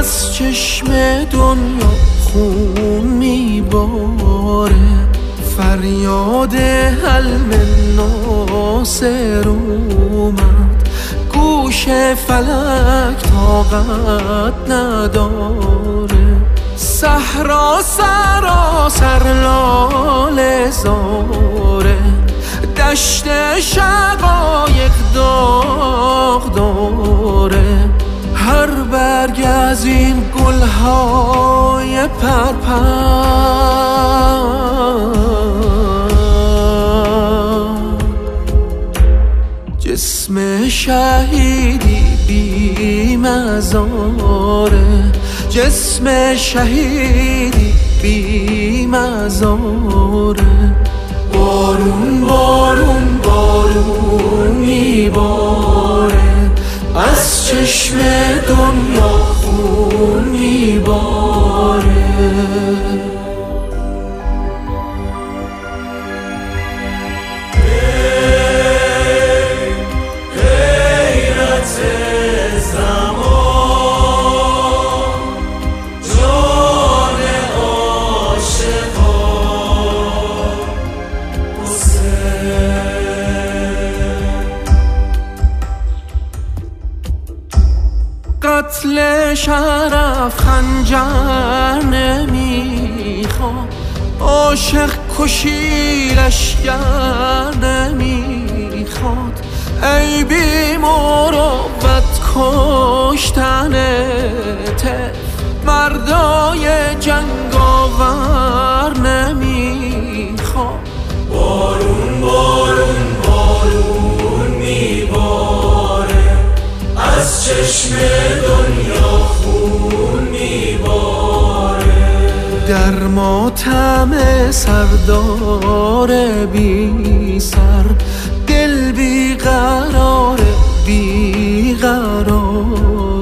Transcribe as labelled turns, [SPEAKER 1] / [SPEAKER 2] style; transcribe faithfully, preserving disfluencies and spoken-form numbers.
[SPEAKER 1] از چشم دنیا خون میباره، فریاد حلم ناصر اومد، گوش فلک طاقت نداره، صحرا سراسر لاله زاره، دشت شقایق داغ داره، هر برگ از این گلهای پرپر جسم شهیدی بی مزاره، جسم شهیدی بی مزاره. بارون بارون بارون میباره، از چشم دنیا خون میباره. قتل شرف خنجر نمیخواد، عاشق کشی لشگر نمیخواد، ای بی مروت کشتنته، مردای جنگاور نمیخواد.
[SPEAKER 2] بارون بارون بارون میباره، از چشم دنیا خون میباره،
[SPEAKER 1] در ماتم سردار بی سر، دل بی قرار بی قرار